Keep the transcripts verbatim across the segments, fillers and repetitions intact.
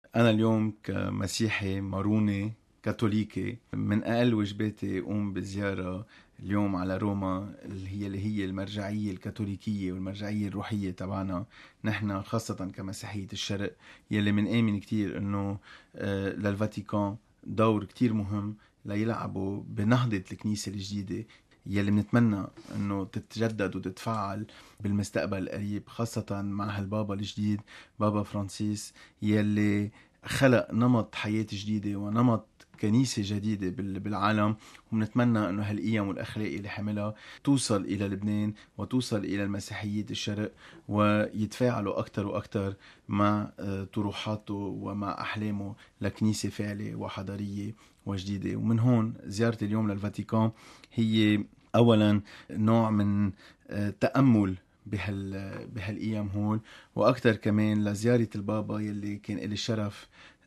أنا اليوم كمسيحي ماروني كاثوليكي من أقل واجباتي أقوم بزيارة اليوم على روما، اللي هي اللي هي المرجعية الكاثوليكية والمرجعية الروحية تبعنا نحن، خاصة كمسيحية الشرق، يلي من آمن كتير أنه آه، للفاتيكان دور كتير مهم ليلعبوا بنهضة الكنيسة الجديدة يلي بنتمنى أنه تتجدد وتتفعل بالمستقبل القريب، خاصة مع هالبابا الجديد بابا فرانسيس يلي خلق نمط حياة جديدة ونمط كنيسة جديدة بالعالم. وبنتمنى أنه هالقيم والأخلاق اللي حملها توصل إلى لبنان وتوصل إلى المسيحية الشرق، ويتفاعلوا أكتر وأكتر مع طروحاته ومع أحلامه لكنيسة فاعلة وحضارية وجديدة. ومن هون زيارتي اليوم للفاتيكان هي أولا نوع من تأمل بهال بهالأيام هول، وأكتر كمان لزيارة البابا يلي كان إلي الشرف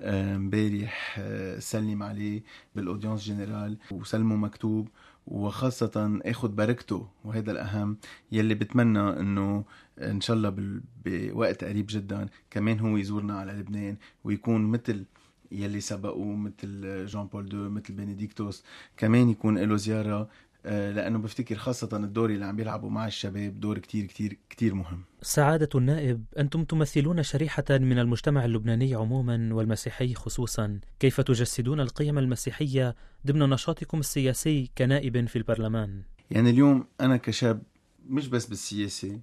امبارح سلم عليه بالأودينس جنرال وسلمه مكتوب، وخاصة اخد بركته، وهذا الأهم يلي بتمنى انه ان شاء الله بوقت قريب جدا كمان هو يزورنا على لبنان، ويكون مثل يلي سبقوه مثل جان بول دو مثل بنديكتوس كمان يكون له زيارة، لأنه بفتكر خاصة الدور اللي عم بيلعبوا مع الشباب دور كتير كتير كتير مهم. سعادة النائب، أنتم تمثلون شريحة من المجتمع اللبناني عموما والمسيحي خصوصا، كيف تجسدون القيم المسيحية ضمن نشاطكم السياسي كنائب في البرلمان؟ يعني اليوم أنا كشاب مش بس بالسياسة،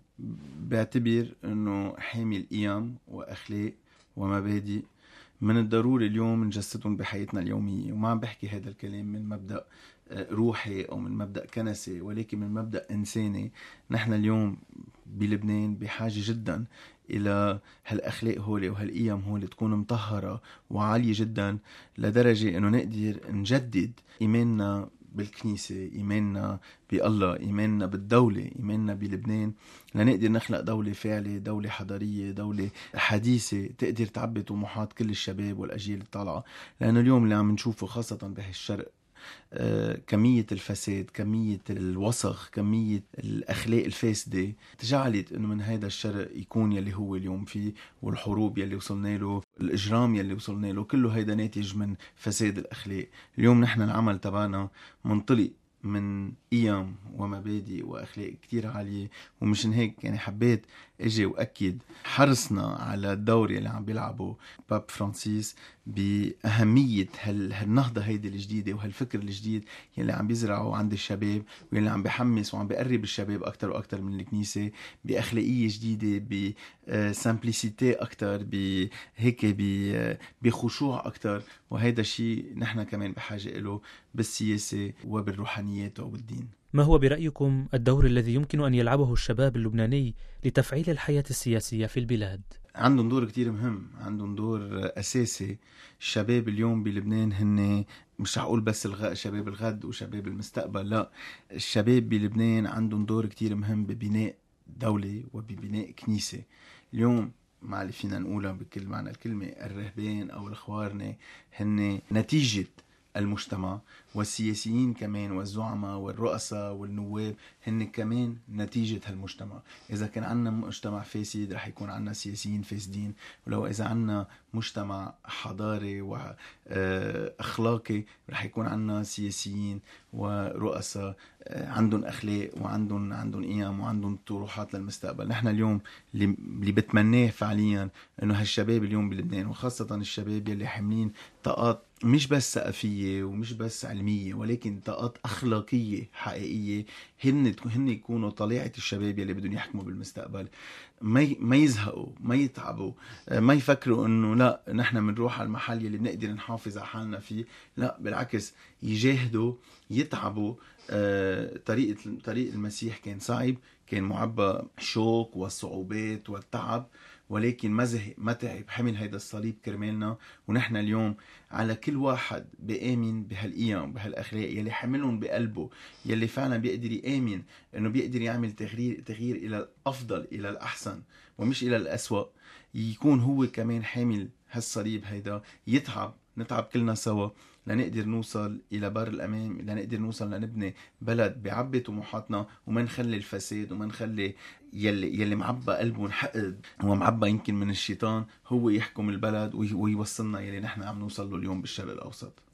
بعتبر أنه حامل قيم وأخلاق ومبادئ من الضروري اليوم نجسدهم بحياتنا اليومية. وما عم بحكي هذا الكلام من مبدأ روحي أو من مبدأ كنسي، ولكن من مبدأ إنساني. نحن اليوم بلبنان بحاجة جدا إلى هالأخلاق هولي وهالقيم هولي تكون مطهرة وعالية جدا، لدرجة أنه نقدر نجدد إيماننا بالكنيسة، إيماننا بالله، إيماننا بالدولة، إيماننا بلبنان، لنقدر نخلق دولة فعلة، دولة حضارية، دولة حديثة تقدر تعبي طموحات كل الشباب والأجيال الطالعة. لأنه اليوم اللي عم نشوفه خاصة بهالشرق آه، كمية الفساد، كمية الوسخ، كمية الأخلاق الفاسدة تجعلت أنه من هذا الشرق يكون يلي هو اليوم فيه، والحروب يلي وصلنا له، الإجرام يلي وصلنا له، كله هيدا ناتج من فساد الأخلاق. اليوم نحن العمل تبعنا منطلق من قيم ومبادئ وأخلاق كتير عالية، ومشان هيك يعني حبيت اجي وأكد حرصنا على الدور اللي عم بيلعبه باب فرانسيس بأهمية هالنهضة هيدي الجديدة وهالفكر الجديد يلي عم بيزرعه عند الشباب، ويلي عم بيحمس وعم بيقرب الشباب أكتر وأكتر من الكنيسة، بأخلاقية جديدة، بسامبليسيتي أكتر، بهيك بخشوع أكتر. وهيدا الشيء نحن كمان بحاجة له بالسياسة وبالروحانيات وبالدين. ما هو برأيكم الدور الذي يمكن أن يلعبه الشباب اللبناني لتفعيل الحياة السياسية في البلاد؟ عندهم دور كتير مهم، عندهم دور أساسي. الشباب اليوم بلبنان هن مش رح أقول بس الغ... شباب الغد وشباب المستقبل، لا، الشباب بلبنان عندهم دور كتير مهم ببناء دولة وببناء كنيسة. اليوم ما اللي فينا نقولها بكل معنى الكلمة، الرهبان أو الخوارنة هن نتيجة المجتمع، والسياسيين كمان والزعماء والرؤساء والنواب هن كمان نتيجة هالمجتمع. إذا كان عنا مجتمع فاسد رح يكون عنا سياسيين فاسدين، ولو إذا عنا مجتمع حضاري وأخلاقي رح يكون عنا سياسيين ورؤساء عندهم أخلاق وعندهم عندهم قيم وعندهم طروحات للمستقبل. نحن اليوم اللي بتمناه فعليا إنه هالشباب اليوم بلبنان، وخاصة الشباب يلي حاملين طاقات مش بس ثقافية ومش بس علمية، ولكن طاقات أخلاقية حقيقية، هن هن يكونوا طليعة الشباب يلي بدهم يحكموا بالمستقبل. ما ما يزهقوا، ما يتعبوا، ما يفكروا إنه لا نحن بنروح على المحل يلي بنقدر نحافظ على حالنا فيه، لا بالعكس يجاهدوا، يتعبوا. طريق طريق المسيح كان صعب، كان معبى شوك والصعوبات والتعب، ولكن ما زهق ما تعب، حمل هيدا الصليب كرمالنا. ونحن اليوم على كل واحد بيآمن بهالقيم بهالأخلاق يلي حملهم بقلبه، يلي فعلا بيقدر يآمن إنه بيقدر يعمل تغيير تغيير إلى الأفضل إلى الأحسن ومش إلى الأسوأ، يكون هو كمان حامل هالصليب هيدا، يتعب نتعب كلنا سوا لنقدر نوصل إلى بار الأمان، لنقدر نوصل لنبني بلد بعبي طموحاتنا وما نخلي الفساد وما نخلي يلي, يلي معبى قلبه حقد ومعبى يمكن من الشيطان هو يحكم البلد ويوصلنا يلي نحن عم نوصل له اليوم بالشرق الأوسط.